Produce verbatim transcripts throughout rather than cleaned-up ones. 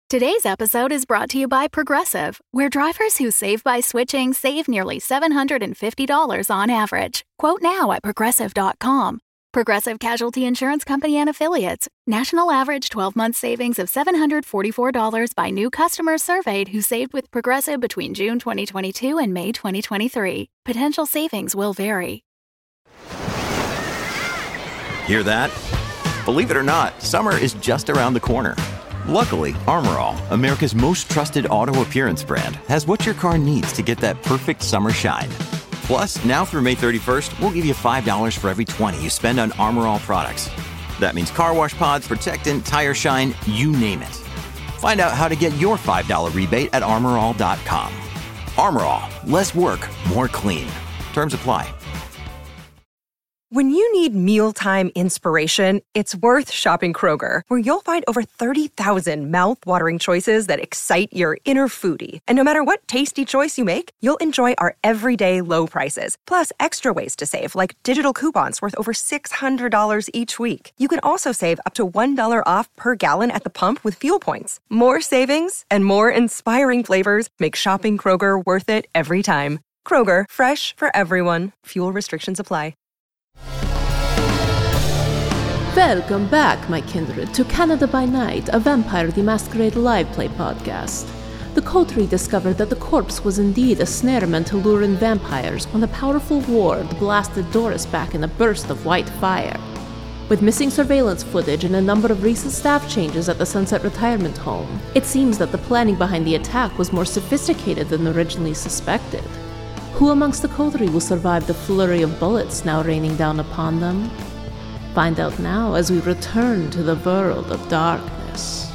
Today's episode is brought to you by Progressive, where drivers who save by switching save nearly seven hundred fifty dollars on average. Quote now at progressive dot com. Progressive Casualty Insurance Company and Affiliates. National average twelve-month savings of seven hundred forty-four dollars by new customers surveyed who saved with Progressive between June twenty twenty-two and May twenty twenty-three. Potential savings will vary. Hear that? Believe it or not, summer is just around the corner. Luckily, Armor All, America's most trusted auto appearance brand, has what your car needs to get that perfect summer shine. Plus, now through May thirty-first, we'll give you five dollars for every twenty you spend on Armor All products. That means car wash pods, protectant, tire shine, you name it. Find out how to get your five dollars rebate at armor all dot com. Armor All, less work, more clean. Terms apply. When you need mealtime inspiration, it's worth shopping Kroger, where you'll find over thirty thousand mouth-watering choices that excite your inner foodie. And no matter what tasty choice you make, you'll enjoy our everyday low prices, plus extra ways to save, like digital coupons worth over six hundred dollars each week. You can also save up to one dollar off per gallon at the pump with fuel points. More savings and more inspiring flavors make shopping Kroger worth it every time. Kroger, fresh for everyone. Fuel restrictions apply. Welcome back, my kindred, to Canada by Night, a Vampire the Masquerade live play podcast. The Coterie discovered that the corpse was indeed a snare meant to lure in vampires when a powerful ward blasted Doris back in a burst of white fire. With missing surveillance footage and a number of recent staff changes at the Sunset Retirement Home, it seems that the planning behind the attack was more sophisticated than originally suspected. Who amongst the Coterie will survive the flurry of bullets now raining down upon them? Find out now as we return to the world of darkness.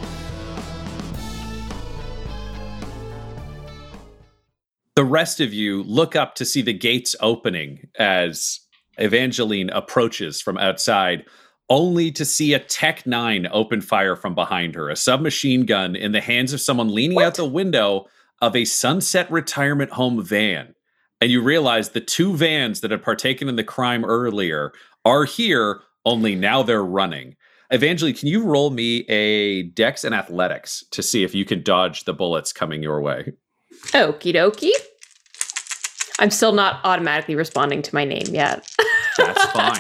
The rest of you look up to see the gates opening as Evangeline approaches from outside, only to see a Tech nine open fire from behind her, a submachine gun in the hands of someone leaning what? out the window of a Sunset Retirement Home van. And you realize the two vans that had partaken in the crime earlier are here, only now they're running. Evangeline, can you roll me a Dex and Athletics to see if you can dodge the bullets coming your way? Okie dokie. I'm still not automatically responding to my name yet. That's fine.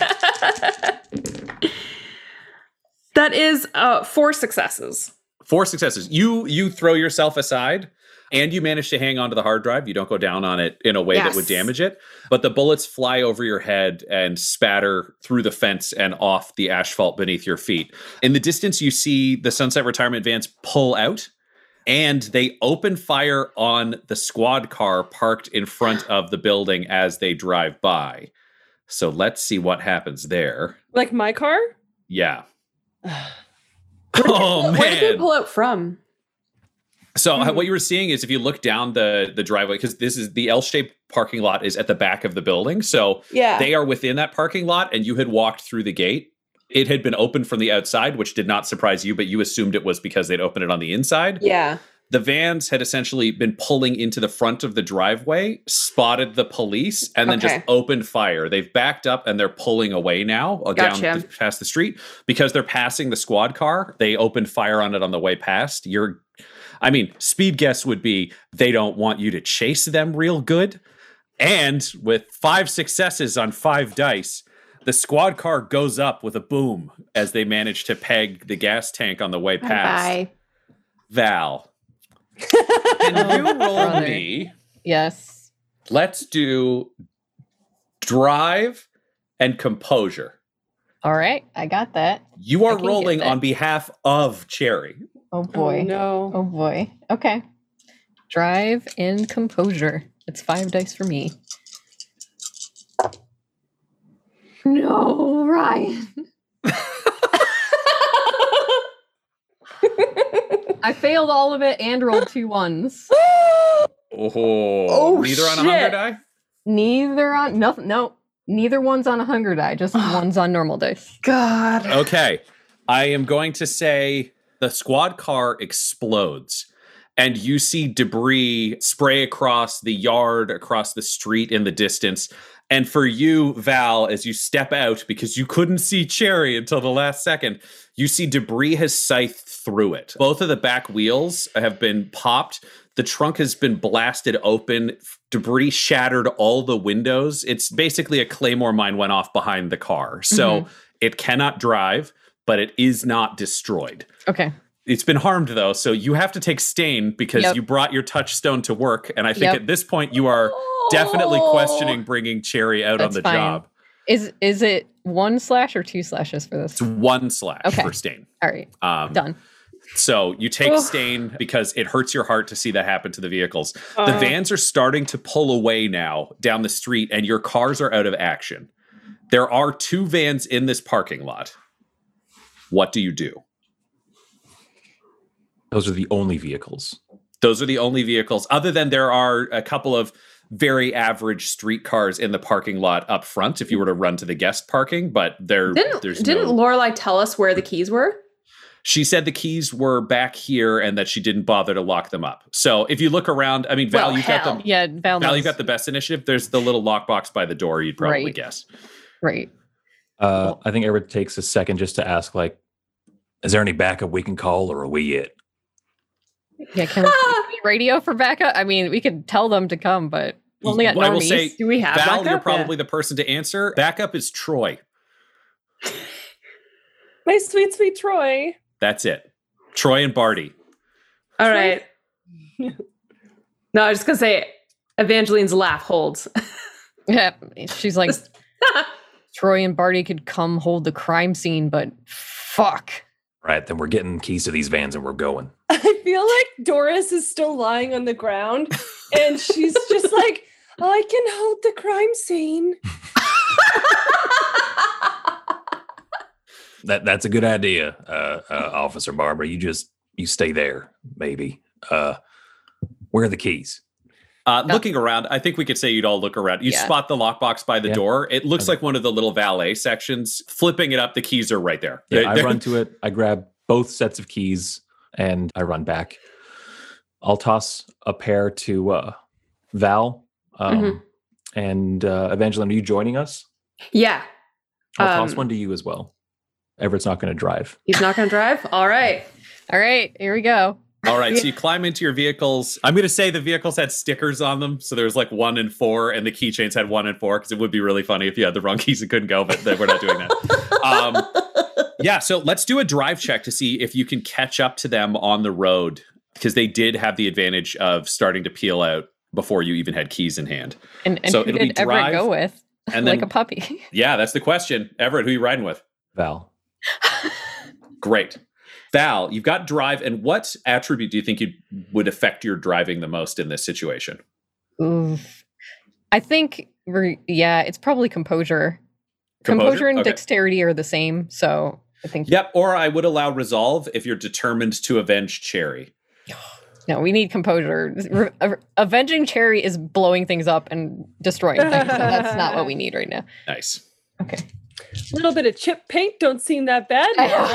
That is uh, four successes. Four successes. You you throw yourself aside, and you manage to hang onto the hard drive. You don't go down on it in a way yes. that would damage it. But the bullets fly over your head and spatter through the fence and off the asphalt beneath your feet. In the distance, you see the Sunset Retirement vans pull out, and they open fire on the squad car parked in front of the building as they drive by. So let's see what happens there. Like my car? Yeah. Oh, man. Where did they pull out from? So mm-hmm. what you were seeing is if you look down the the driveway, because this is the L-shaped parking lot is at the back of the building. So yeah. they are within that parking lot, and you had walked through the gate. It had been opened from the outside, which did not surprise you, but you assumed it was because they'd opened it on the inside. Yeah. The vans had essentially been pulling into the front of the driveway, spotted the police, and then okay. just opened fire. They've backed up and they're pulling away now gotcha. down the, past the street because they're passing the squad car. They opened fire on it on the way past. You're, I mean, speed guess would be they don't want you to chase them real good. And with five successes on five dice, the squad car goes up with a boom as they manage to peg the gas tank on the way past. Bye. Val. Can you roll Brother. me? Yes. Let's do drive and composure. All right, I got that. You are I can rolling get that. on behalf of Cherry. Oh boy. Oh, no. Oh boy. Okay. Drive and composure. It's five dice for me. No, Ryan. I failed all of it and rolled two ones. Oh, Oh, neither on a shit. hunger die? Neither on nothing. No, neither one's on a hunger die. Just one's on normal dice. God. Okay. I am going to say the squad car explodes and you see debris spray across the yard, across the street in the distance. And for you, Val, as you step out, because you couldn't see Cherry until the last second, you see debris has scythed through it. Both of the back wheels have been popped. The trunk has been blasted open. Debris shattered all the windows. It's basically a claymore mine went off behind the car. So mm-hmm. it cannot drive, but it is not destroyed. Okay. It's been harmed, though, so you have to take stain because yep. you brought your touchstone to work. And I think yep. at this point, you are definitely questioning bringing Cherry out That's on the fine. job. Is is it one slash or two slashes for this? It's one slash okay. for stain. All right, um, done. So you take stain because it hurts your heart to see that happen to the vehicles. Uh, the vans are starting to pull away now down the street, and your cars are out of action. There are two vans in this parking lot. What do you do? Those are the only vehicles. Those are the only vehicles. Other than there are a couple of very average street cars in the parking lot up front if you were to run to the guest parking, but there, didn't, there's Didn't no... Lorelai tell us where the keys were? She said the keys were back here and that she didn't bother to lock them up. So if you look around, I mean, Val, well, you've hell. got the yeah, Val, Val you've got the best initiative. There's the little lockbox by the door, you'd probably right. guess. Right. Uh, well, I think Everett takes a second just to ask, like, is there any backup we can call, or are we it? Yeah, can we, can we radio for backup? I mean, we could tell them to come, but only at well, normies. I will say, do we have Val, backup? you're probably yeah. the person to answer. Backup is Troy. My sweet, sweet Troy. That's it. Troy and Barty. All Troy. right. No, I was just going to say, Evangeline's laugh holds. Yeah, she's like, Troy and Barty could come hold the crime scene, but fuck. Right, then we're getting keys to these vans and we're going. I feel like Doris is still lying on the ground and she's just like, I can hold the crime scene. that That's a good idea, uh, uh, Officer Barbara. You just, you stay there, maybe. Uh, where are the keys? Uh, looking around, I think we could say you'd all look around. You yeah. spot the lockbox by the yeah. door. It looks okay. like one of the little valet sections. Flipping it up, the keys are right there. Yeah, they're, I they're... run to it. I grab both sets of keys and I run back. I'll toss a pair to uh, Val. Um, mm-hmm. And uh, Evangeline, are you joining us? Yeah. I'll um, toss one to you as well. Everett's not going to drive. He's not going to drive? All right. All right, here we go. All right, so you climb into your vehicles. I'm going to say the vehicles had stickers on them. So there's like one and four, and the keychains had one and four, because it would be really funny if you had the wrong keys and couldn't go, but we're not doing that. Um, yeah, so let's do a drive check to see if you can catch up to them on the road, because they did have the advantage of starting to peel out before you even had keys in hand. And, and so who it'll did be drive, Everett go with? And like then, a puppy. Yeah, that's the question. Everett, who are you riding with? Val. Great. Val, you've got drive, and what attribute do you think you would affect your driving the most in this situation? Ooh. I think, we're, yeah, it's probably composure. Composure, composure and okay. dexterity are the same, so I think... Yep, or I would allow resolve if you're determined to avenge Cherry. No, we need composure. Re- avenging Cherry is blowing things up and destroying things, so that's not what we need right now. Nice. Okay. A little bit of chip paint don't seem that bad.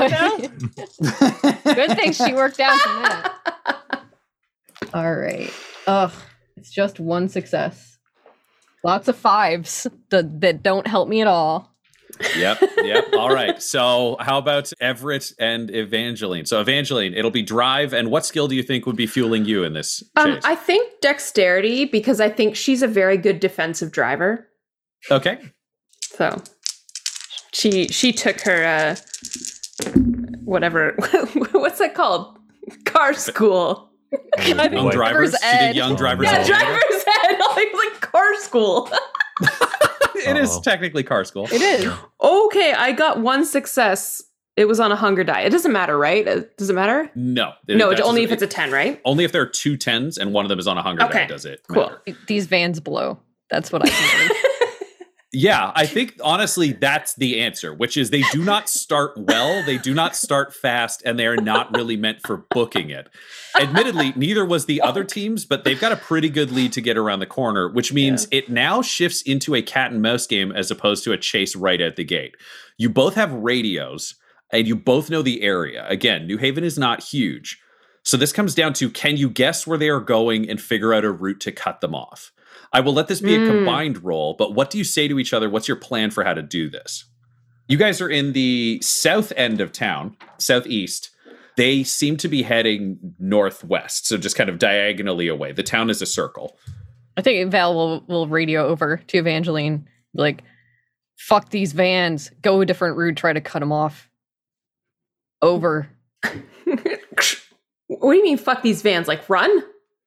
Good thing she worked out from that. All right. Ugh, it's just one success. Lots of fives that, that don't help me at all. Yep, yep. All right. So how about Everett and Evangeline? So Evangeline, it'll be drive. And what skill do you think would be fueling you in this um, chase? I think dexterity, because I think she's a very good defensive driver. Okay. So... She she took her uh, whatever what's that called? Car school. Young drivers. She did young drivers. Yeah, driver's ed. Like car school. It is technically car school. It is. Okay, I got one success. It was on a hunger die. It doesn't matter, right? Does it matter? No. No, only if it's a ten, right? Only if there are two tens and one of them is on a hunger okay. die does it cool. matter. These vans blow. That's what I think. Yeah, I think, honestly, that's the answer, which is they do not start well, they do not start fast, and they are not really meant for booking it. Admittedly, neither was the other teams, but they've got a pretty good lead to get around the corner, which means yeah. it now shifts into a cat and mouse game as opposed to a chase right at the gate. You both have radios, and you both know the area. Again, New Haven is not huge. So this comes down to, can you guess where they are going and figure out a route to cut them off? I will let this be Mm. a combined roll, but what do you say to each other? What's your plan for how to do this? You guys are in the south end of town, southeast. They seem to be heading northwest, so just kind of diagonally away. The town is a circle. I think Val will, will radio over to Evangeline, like, fuck these vans, go a different route, try to cut them off. Over. What do you mean, fuck these vans? Like, run?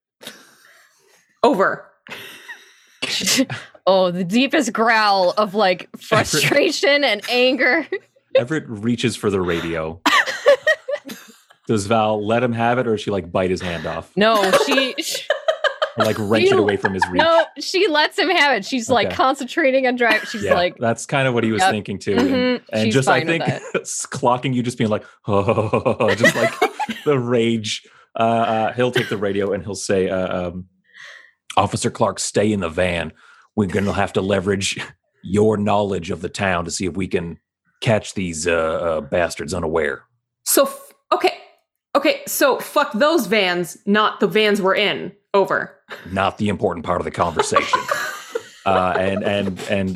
Over. Oh, the deepest growl of, like, frustration and anger. Everett reaches for the radio. Does Val let him have it, or does she like bite his hand off? No, she... she or like wrench she, it away from his reach? No, she lets him have it. She's, like, Okay. concentrating on driving. She's Yeah, like... that's kind of what he was Yep. thinking too. Mhm. And, and She's just I fine with think clocking you just being like, oh, just like the rage. Uh, uh, he'll take the radio and he'll say, uh, um, Officer Clark, stay in the van. We're going to have to leverage your knowledge of the town to see if we can catch these uh, uh, bastards unaware. So, f- okay. Okay, so fuck those vans, not the vans we're in. Over. Not the important part of the conversation. uh, and and and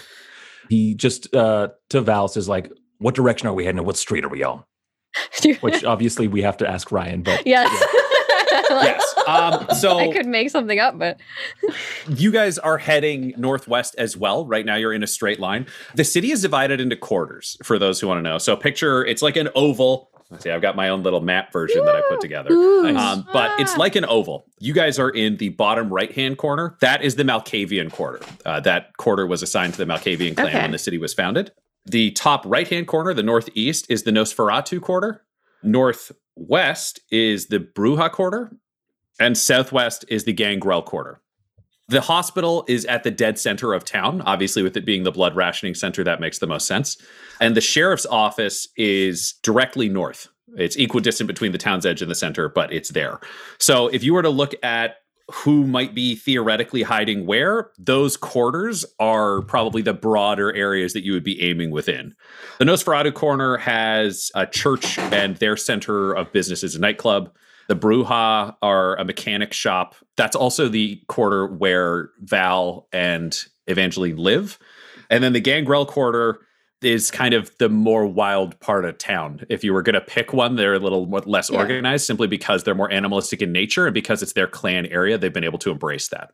he just uh, to Val says like, "What direction are we heading? And what street are we on?" Which obviously we have to ask Ryan. But Yes. Like, Yes. Um, so I could make something up, but... you guys are heading northwest as well. Right now you're in a straight line. The city is divided into quarters, for those who want to know. So picture, it's like an oval. Let's see, I've got my own little map version that I put together. Ooh. Um, but it's like an oval. You guys are in the bottom right-hand corner. That is the Malkavian quarter. Uh, that quarter was assigned to the Malkavian clan Okay. when the city was founded. The top right-hand corner, the northeast, is the Nosferatu quarter. Northwest is the Bruja quarter. And southwest is the Gangrel quarter. The hospital is at the dead center of town. Obviously, with it being the blood rationing center, that makes the most sense. And the sheriff's office is directly north. It's equidistant between the town's edge and the center, but it's there. So if you were to look at who might be theoretically hiding where, those quarters are probably the broader areas that you would be aiming within. The Nosferatu corner has a church, and their center of business is a nightclub. The Bruja are a mechanic shop. That's also the quarter where Val and Evangeline live. And then the Gangrel quarter is kind of the more wild part of town. If you were going to pick one, they're a little more, less Yeah. organized simply because they're more animalistic in nature, and because it's their clan area, they've been able to embrace that.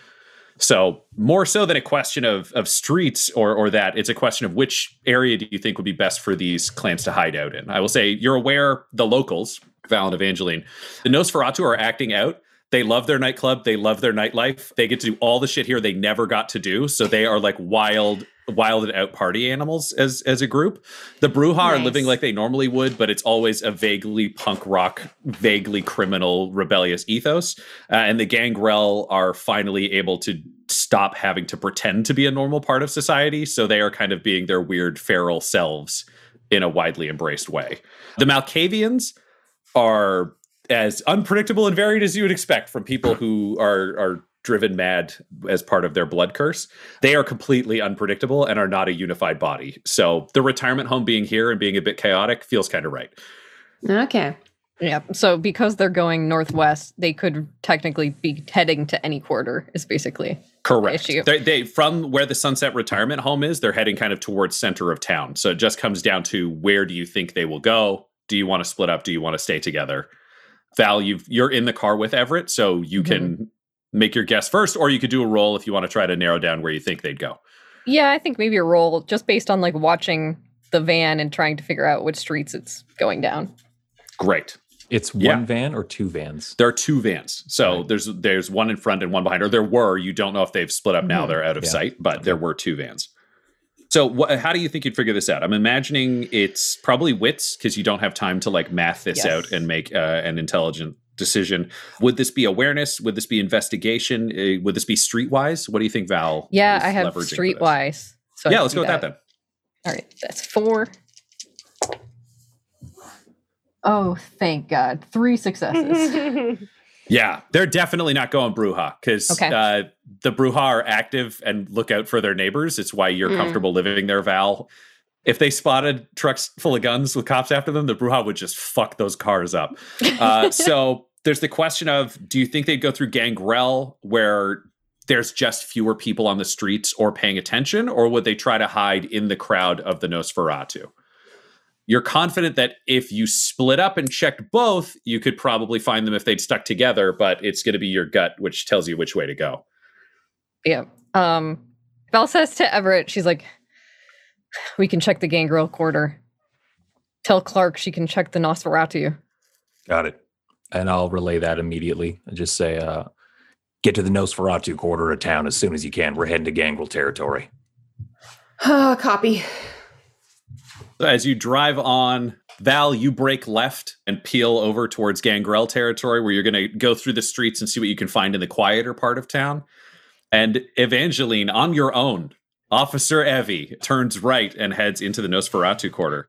So more so than a question of of streets or or that, it's a question of which area do you think would be best for these clans to hide out in. I will say you're aware, the locals, Val and Evangeline, the Nosferatu are acting out. They love their nightclub. They love their nightlife. They get to do all the shit here they never got to do. So they are like wild, wilded out party animals as as a group. The Bruja are Nice. living like they normally would, but it's always a vaguely punk rock, vaguely criminal, rebellious ethos. Uh, and the Gangrel are finally able to stop having to pretend to be a normal part of society. So they are kind of being their weird feral selves in a widely embraced way. The Malkavians are as unpredictable and varied as you would expect from people who are are driven mad as part of their blood curse. They are completely unpredictable and are not a unified body. So the retirement home being here and being a bit chaotic feels kind of right. Okay. Yeah. So because they're going northwest, they could technically be heading to any quarter, is basically Correct. the issue. They, they from where the Sunset Retirement Home is, they're heading kind of towards center of town. So it just comes down to, where do you think they will go? Do you want to split up? Do you want to stay together? Val, you've, you're in the car with Everett, so you Mm-hmm. can make your guess first, or you could do a roll if you want to try to narrow down where you think they'd go. Yeah, I think maybe a roll just based on like watching the van and trying to figure out which streets it's going down. Great. It's one Yeah. van or two vans? There are two vans. So Right. there's there's one in front and one behind. Or there were. You don't know if they've split up now. Mhm. They're out of Yeah. sight. But there were two vans. So wh- how do you think you'd figure this out? I'm imagining it's probably wits, because you don't have time to like math this Yes. out and make uh, an intelligent decision. Would this be awareness? Would this be investigation? Uh, would this be streetwise? What do you think, Val? Yeah, is I have leveraging for this? streetwise. So I Yeah, can let's do go with that then. All right, that's four. Oh, thank God. Three successes. Yeah, they're definitely not going Bruja, because Okay. uh, the Bruja are active and look out for their neighbors. It's why you're Mm. comfortable living there, Val. If they spotted trucks full of guns with cops after them, the Bruja would just fuck those cars up. Uh, so there's the question of, do you think they'd go through Gangrel, where there's just fewer people on the streets or paying attention, or would they try to hide in the crowd of the Nosferatu? You're confident that if you split up and checked both, you could probably find them if they'd stuck together, but it's going to be your gut, which tells you which way to go. Yeah. Um, Val says to Everett, she's like, we can check the Gangrel Quarter. Tell Clark she can check the Nosferatu. Got it. And I'll relay that immediately and just say, uh, get to the Nosferatu Quarter of town as soon as you can. We're heading to Gangrel territory. Uh, copy. As you drive on, Val, you break left and peel over towards Gangrel territory, where you're going to go through the streets and see what you can find in the quieter part of town. And Evangeline, on your own, Officer Evie turns right and heads into the Nosferatu Quarter.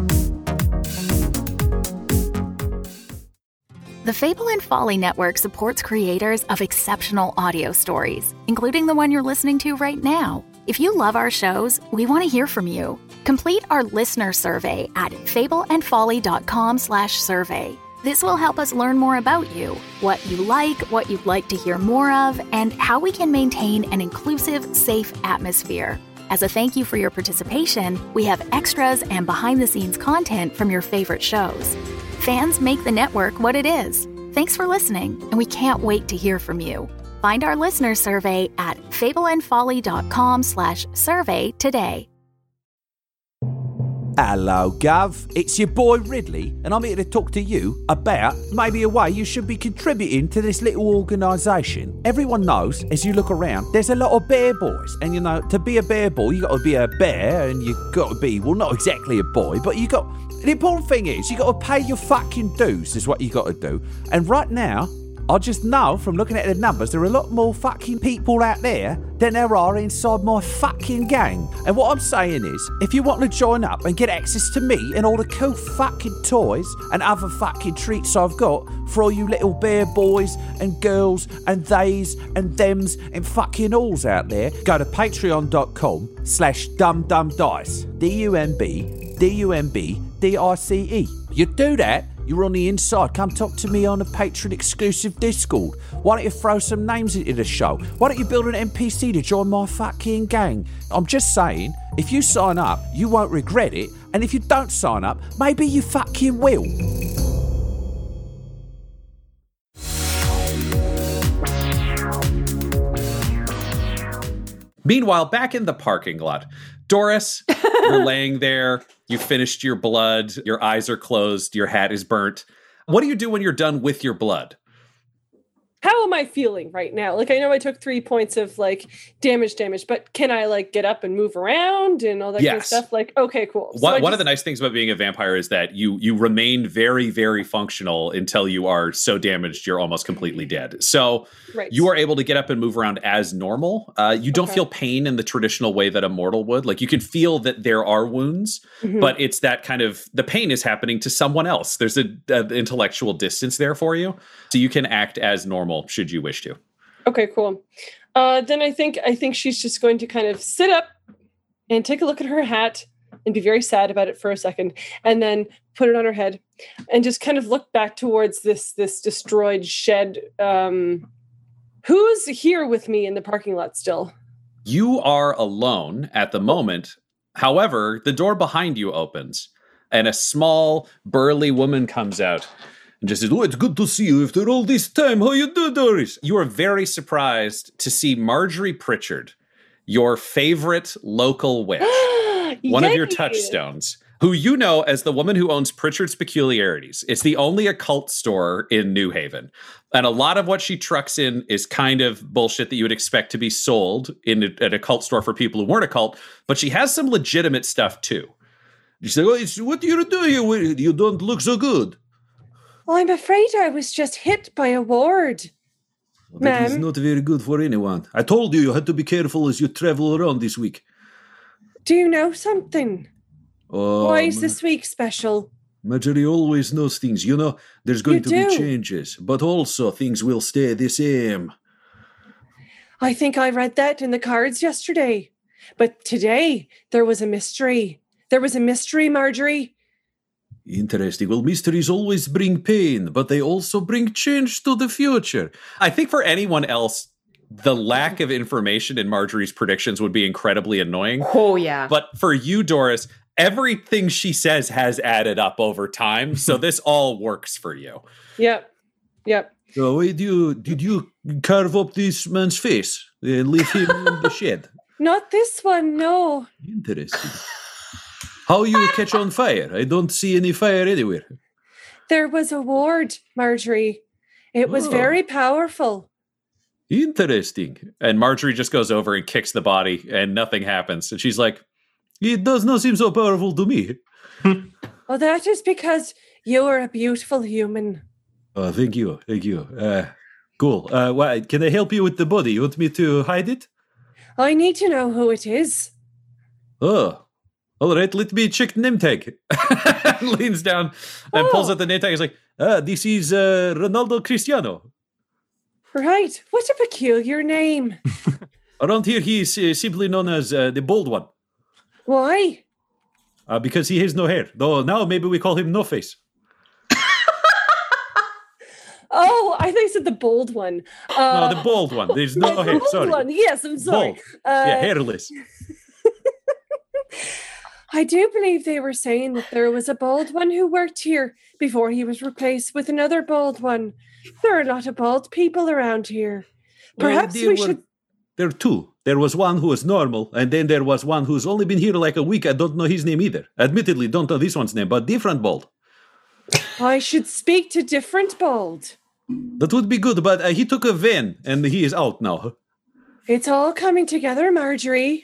The Fable and Folly Network supports creators of exceptional audio stories, including the one you're listening to right now. If you love our shows, we want to hear from you. Complete our listener survey at fableandfolly.com slash survey. This will help us learn more about you, what you like, what you'd like to hear more of, and how we can maintain an inclusive, safe atmosphere. As a thank you for your participation, we have extras and behind-the-scenes content from your favorite shows. Fans make the network what it is. Thanks for listening, and we can't wait to hear from you. Find our listener survey at fableandfolly.com slash survey today. Hello, Gov. It's your boy Ridley, and I'm here to talk to you about maybe a way you should be contributing to this little organisation. Everyone knows, as you look around, there's a lot of bear boys, and you know, to be a bear boy, you got to be a bear, and you got to be, well, not exactly a boy, but you got. The important thing is, you got to pay your fucking dues. Is what you got to do. And right now, I just know from looking at the numbers, there are a lot more fucking people out there than there are inside my fucking gang. And what I'm saying is, if you want to join up and get access to me and all the cool fucking toys and other fucking treats I've got for all you little bear boys and girls and theys and thems and fucking alls out there, go to patreon.com slash dumdumdice. D U M B D U M B D I C E. You do that, you're on the inside. Come talk to me on a Patreon exclusive Discord. Why don't you throw some names into the show? Why don't you build an N P C to join my fucking gang? I'm just saying, if you sign up, you won't regret it. And if you don't sign up, maybe you fucking will. Meanwhile, back in the parking lot, Doris, you're laying there. You finished your blood. Your eyes are closed. Your hat is burnt. What do you do when you're done with your blood? How am I feeling right now? Like, I know I took three points of like damage, damage, but can I like get up and move around and all that yes. kind of stuff? Like, okay, cool. So One, just, one of the nice things about being a vampire is that you you remain very, very functional until you are so damaged you're almost completely dead. So right. you are able to get up and move around as normal. Uh, you don't okay. feel pain in the traditional way that a mortal would. Like, you can feel that there are wounds, mm-hmm. but it's that kind of, the pain is happening to someone else. There's an intellectual distance there for you. So you can act as normal should you wish to. Okay, cool. Uh, then I think I think she's just going to kind of sit up and take a look at her hat and be very sad about it for a second, and then put it on her head and just kind of look back towards this this destroyed shed. Um, who's here with me in the parking lot still? You are alone at the moment. However, the door behind you opens, and a small, burly woman comes out. And just says, oh, it's good to see you after all this time. How you do, Doris? You are very surprised to see Marjorie Pritchard, your favorite local witch, one of your touchstones, who you know as the woman who owns Pritchard's Peculiarities. It's the only occult store in New Haven. And a lot of what she trucks in is kind of bullshit that you would expect to be sold in a, an occult store for people who weren't occult. But she has some legitimate stuff, too. You say, oh, it's, what do you do here? You don't look so good. Well, I'm afraid I was just hit by a ward. Well, that is not very good for anyone. I told you you had to be careful as you travel around this week. Do you know something? Oh, Why is this week special? Marjorie always knows things. You know, there's going You to do. be changes, but also things will stay the same. I think I read that in the cards yesterday. But today, there was a mystery. There was a mystery, Marjorie. Interesting. Well, mysteries always bring pain, but they also bring change to the future. I think for anyone else, the lack of information in Marjorie's predictions would be incredibly annoying. Oh, yeah. But for you, Doris, everything she says has added up over time. So this all works for you. Yep. Yep. So wait, did you, did you carve up this man's face and leave him in the shed? Not this one, no. Interesting. How you catch on fire? I don't see any fire anywhere. There was a ward, Marjorie. It was Oh. very powerful. Interesting. And Marjorie just goes over and kicks the body and nothing happens. And she's like, It does not seem so powerful to me. Well, that is because you are a beautiful human. Oh, thank you. Thank you. Uh, cool. Uh, why, can I help you with the body? You want me to hide it? I need to know who it is. Oh, all right. Let me check the name tag. leans down and Oh. pulls out the name tag. He's like, Ah, this is uh, Ronaldo Cristiano. Right. What a peculiar name. Around here, he is uh, simply known as uh, the bald one Why? uh, because he has no hair. Though now maybe we call him No Face. Oh, I think you said the bold one. Uh, No, the bald one. There's no the hair. bold Sorry. one. Yes, I'm sorry. Bald. Uh, Yeah, hairless. I do believe they were saying that there was a bald one who worked here before he was replaced with another bald one. There are a lot of bald people around here. Perhaps Well, there we were- should. There are two. There was one who was normal, and then there was one who's only been here like a week. I don't know his name either. Admittedly, don't know this one's name, but different bald. I should speak to different bald. That would be good, but uh, he took a van, and he is out now. It's all coming together, Marjorie.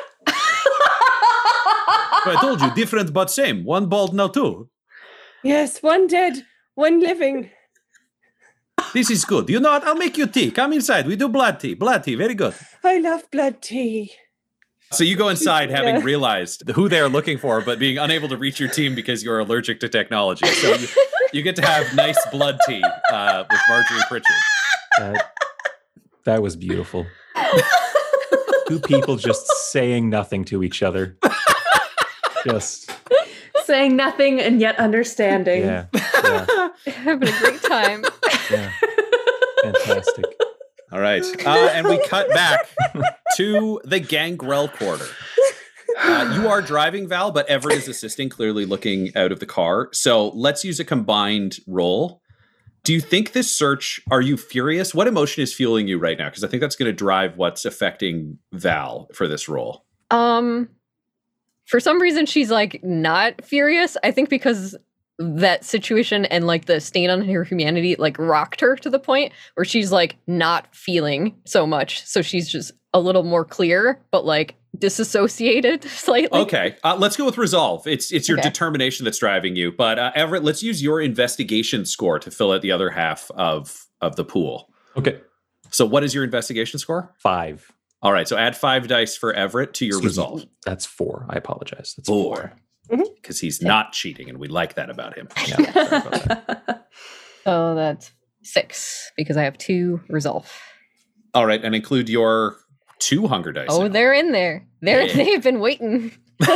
I told you, different but same. One bald now too. Yes, one dead, one living. This is good. You know what? I'll make you tea. Come inside. We do blood tea. Blood tea. Very good. I love blood tea. so you go inside having Yeah. realized who they're looking for, but being unable to reach your team because you're allergic to technology. So you, you get to have nice blood tea uh, with Marjorie Pritchard. That, that was beautiful. Two people just saying nothing to each other. Just Saying nothing and yet understanding. yeah, yeah, Having a great time. yeah. Fantastic. All right. Uh, and we cut back to the Gangrel Quarter. Uh, you are driving, Val, but Everett is assisting, clearly looking out of the car. So let's use a combined roll. Do you think this search, are you furious? What emotion is fueling you right now? Because I think that's going to drive what's affecting Val for this roll. Um, for some reason, she's like not furious. I think because that situation and like the stain on her humanity like rocked her to the point where she's like not feeling so much. So she's just a little more clear, but like disassociated slightly. Okay, uh, let's go with resolve. It's it's your Okay. determination that's driving you. But uh, Everett, let's use your investigation score to fill out the other half of of the pool. Okay. So what is your investigation score? Five. All right, so add five dice for Everett to your Excuse me. resolve. That's four. I apologize. That's Four. Mhm. Because he's not cheating, and we like that about him. Yeah, sorry about that. So that's six because I have two resolve. All right, and include your two hunger dice. Oh, now. they're in there. They're Yeah. they've been waiting.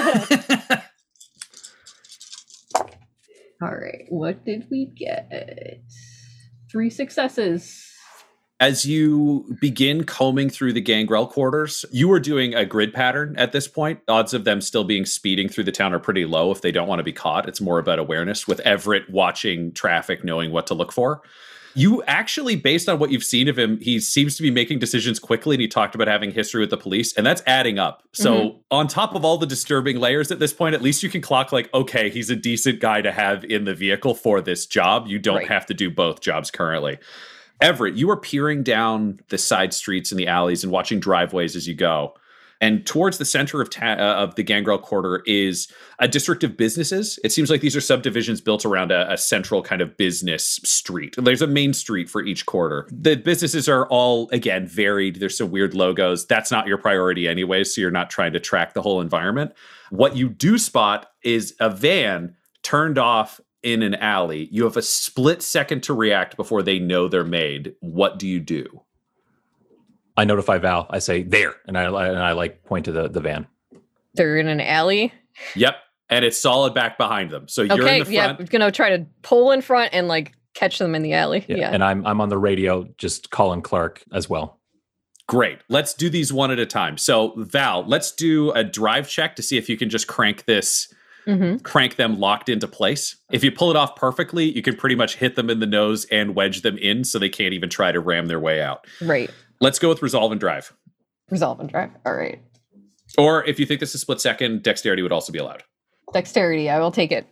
All right, what did we get? Three successes. As you begin combing through the Gangrel quarters, you are doing a grid pattern at this point. Odds of them still being speeding through the town are pretty low if they don't want to be caught. It's more about awareness, with Everett watching traffic, knowing what to look for. You actually, based on what you've seen of him, he seems to be making decisions quickly, and he talked about having history with the police, and that's adding up. So Mhm. on top of all the disturbing layers at this point, at least you can clock like, okay, he's a decent guy to have in the vehicle for this job. You don't Right. have to do both jobs currently. Everett, you are peering down the side streets and the alleys and watching driveways as you go. And towards the center of ta- uh, of the Gangrel Quarter is a district of businesses. It seems like these are subdivisions built around a, a central kind of business street. There's a main street for each quarter. The businesses are all, again, varied. There's some weird logos. That's not your priority anyway, so you're not trying to track the whole environment. What you do spot is a van turned off in an alley. You have a split second to react before they know they're made. What do you do? I notify Val. I say there, and I and I like point to the the van. They're in an alley. Yep. And it's solid back behind them. So you're Okay, in the yeah, front. I'm gonna try to pull in front and like catch them in the alley. Yeah. Yeah. And I'm I'm on the radio, just calling Clark as well. Great. Let's do these one at a time. So, Val, let's do a drive check to see if you can just crank this, mm-hmm. crank them locked into place. If you pull it off perfectly, you can pretty much hit them in the nose and wedge them in so they can't even try to ram their way out. Right. Let's go with resolve and drive. Resolve and drive. All right. Or if you think this is split second, dexterity would also be allowed. Dexterity. I will take it.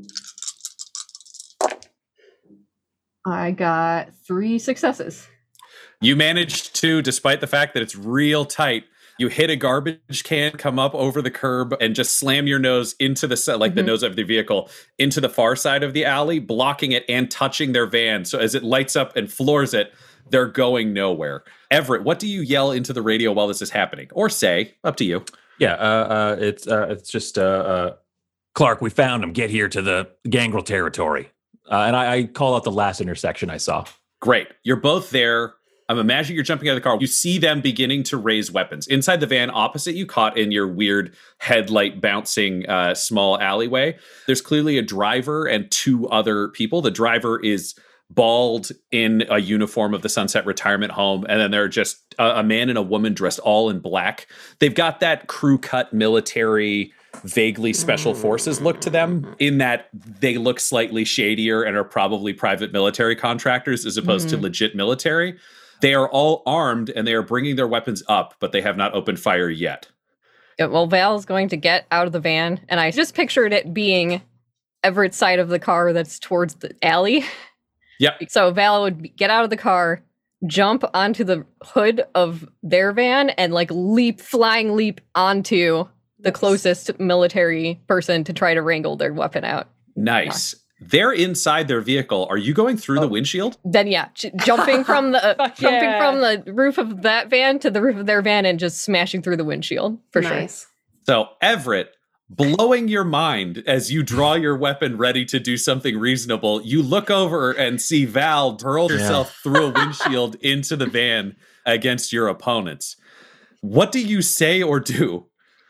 I got three successes. You managed to, despite the fact that it's real tight, you hit a garbage can, come up over the curb, and just slam your nose into the, like mm-hmm. the nose of the vehicle, into the far side of the alley, blocking it and touching their van. So as it lights up and floors it, they're going nowhere. Everett, what do you yell into the radio while this is happening? Or say, up to you. Yeah, uh, uh, it's uh, it's just, uh, uh, Clark, we found him. Get here to the Gangrel territory. Uh, and I, I call out the last intersection I saw. Great. You're both there. I'm imagining you're jumping out of the car. You see them beginning to raise weapons. Inside the van opposite you, caught in your weird headlight bouncing uh, small alleyway, there's clearly a driver and two other people. The driver is bald in a uniform of the Sunset Retirement Home, and then there are just a, a man and a woman dressed all in black. They've got that crew-cut military, vaguely special forces look to them, in that they look slightly shadier and are probably private military contractors as opposed mm-hmm. to legit military. They are all armed, and they are bringing their weapons up, but they have not opened fire yet. Yeah, well, Val's going to get out of the van, and I just pictured it being Everett's side of the car that's towards the alley. Yep. So Val would get out of the car, jump onto the hood of their van, and like leap, flying leap onto the closest military person to try to wrangle their weapon out. Nice. Yeah. They're inside their vehicle. Are you going through oh. the windshield? Then yeah, j- jumping from the uh, jumping yeah. from the roof of that van to the roof of their van and just smashing through the windshield for nice. sure. So Everett, blowing your mind as you draw your weapon ready to do something reasonable, you look over and see Val hurl herself yeah. through a windshield into the van against your opponents. What do you say or do?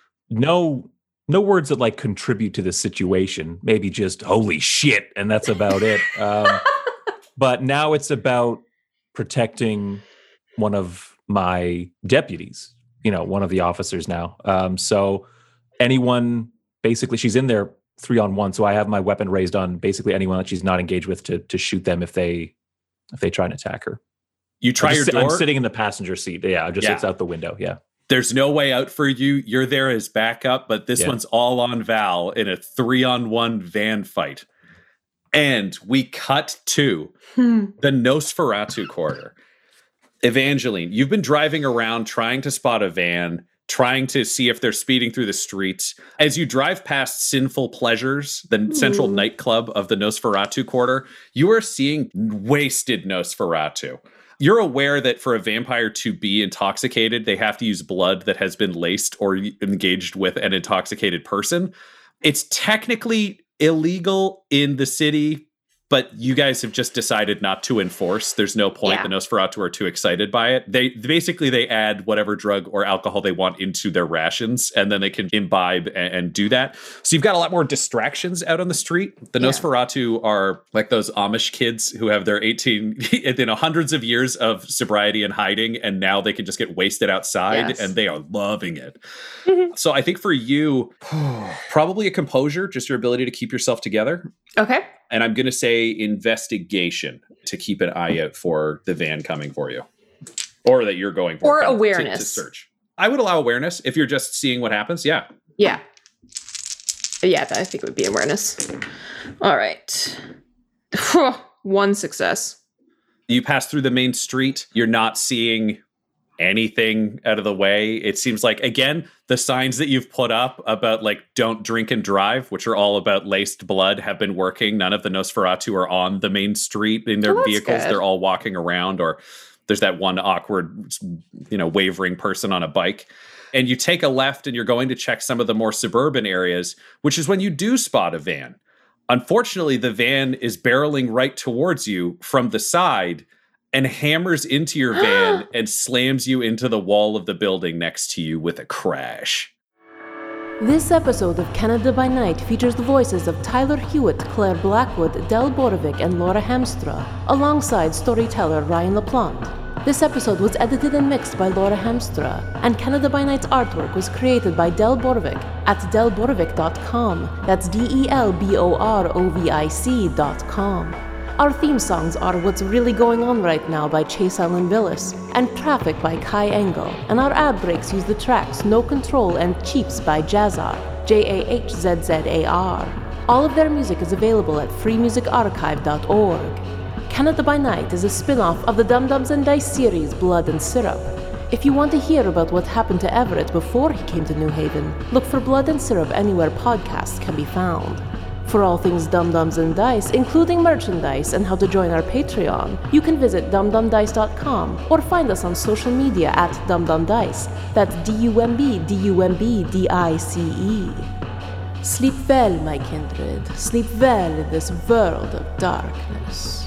No. No words that like contribute to the situation. Maybe just holy shit, and that's about it. Um, but now it's about protecting one of my deputies. You know, one of the officers now. Um, so anyone, basically, she's in there three on one. So I have my weapon raised on basically anyone that she's not engaged with to to shoot them if they if they try and attack her. You try your sit, door. I'm sitting in the passenger seat. Yeah, just yeah. it's out the window. Yeah. There's no way out for you. You're there as backup, but this yeah. one's all on Val in a three-on-one van fight. And we cut to hmm. the Nosferatu quarter. Evangeline, you've been driving around trying to spot a van, trying to see if they're speeding through the streets. As you drive past Sinful Pleasures, the mm. central nightclub of the Nosferatu quarter, you are seeing wasted Nosferatu. You're aware that for a vampire to be intoxicated, they have to use blood that has been laced or engaged with an intoxicated person. It's technically illegal in the city, but you guys have just decided not to enforce. There's no point. Yeah. The Nosferatu are too excited by it. They basically, they add whatever drug or alcohol they want into their rations, and then they can imbibe and, and do that. So you've got a lot more distractions out on the street. The yeah. Nosferatu are like those Amish kids who have their eighteen, you know, hundreds of years of sobriety and hiding, and now they can just get wasted outside, yes. and they are loving it. Mm-hmm. So I think for you, probably a composure, just your ability to keep yourself together. Okay. And I'm going to say investigation to keep an eye out for the van coming for you. Or that you're going for. Or awareness. To, to search. I would allow awareness if you're just seeing what happens. Yeah. Yeah. Yeah, I think it would be awareness. All right. One success. You pass through the main street. You're not seeing anything out of the way. It seems like, again, the signs that you've put up about like don't drink and drive, which are all about laced blood, have been working. None of the Nosferatu are on the main street in their oh, vehicles. Good. They're all walking around, or there's that one awkward, you know, wavering person on a bike. And you take a left and you're going to check some of the more suburban areas, which is when you do spot a van. Unfortunately, the van is barreling right towards you from the side and hammers into your van and slams you into the wall of the building next to you with a crash. This episode of Canada by Night features the voices of Tyler Hewitt, Claire Blackwood, Del Borovic, and Laura Hamstra, alongside storyteller Ryan LaPlante. This episode was edited and mixed by Laura Hamstra, and Canada by Night's artwork was created by Del Borovic at del borovic dot com. That's D E L B O R O V I C dot com. Our theme songs are What's Really Going On Right Now by Chase Allen Villas and Traffic by Kai Engel, and our ad breaks use the tracks No Control and Cheaps by Jazzar, J A H Z Z A R. All of their music is available at free music archive dot org. Canada by Night is a spin-off of the Dum Dums and Dice series Blood and Syrup. If you want to hear about what happened to Everett before he came to New Haven, look for Blood and Syrup anywhere podcasts can be found. For all things Dum Dums and Dice, including merchandise and how to join our Patreon, you can visit dum dum dice dot com or find us on social media at dumdumdice. That's D U M B D U M B D I C E. Sleep well, my kindred. Sleep well in this world of darkness.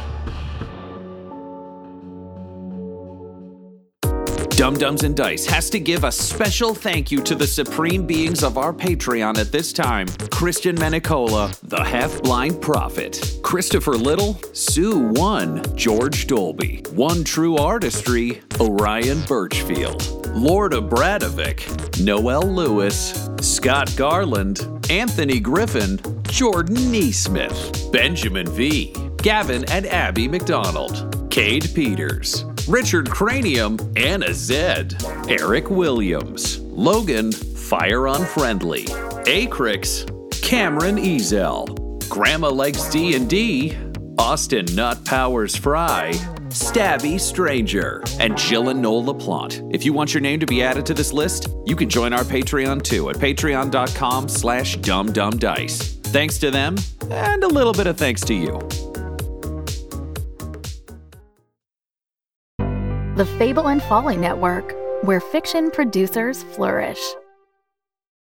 Dum Dums and Dice has to give a special thank you to the supreme beings of our Patreon at this time: Christian Menicola, the Half-Blind Prophet, Christopher Little, Sue One, George Dolby, One True Artistry, Orion Birchfield, Lord Abradovic, Noel Lewis, Scott Garland, Anthony Griffin, Jordan Neesmith, Benjamin V, Gavin and Abby McDonald, Cade Peters, Richard Cranium, Anna Zed, Eric Williams, Logan, Fire Unfriendly, Acrix, Cameron Ezel, Grandma Likes D and D, Austin Nut Powers Fry, Stabby Stranger, and Jill and Noel LaPlante. If you want your name to be added to this list, you can join our Patreon too at patreon dot com slash dumdumdice. Thanks to them, and a little bit of thanks to you. The Fable and Folly Network, where fiction producers flourish.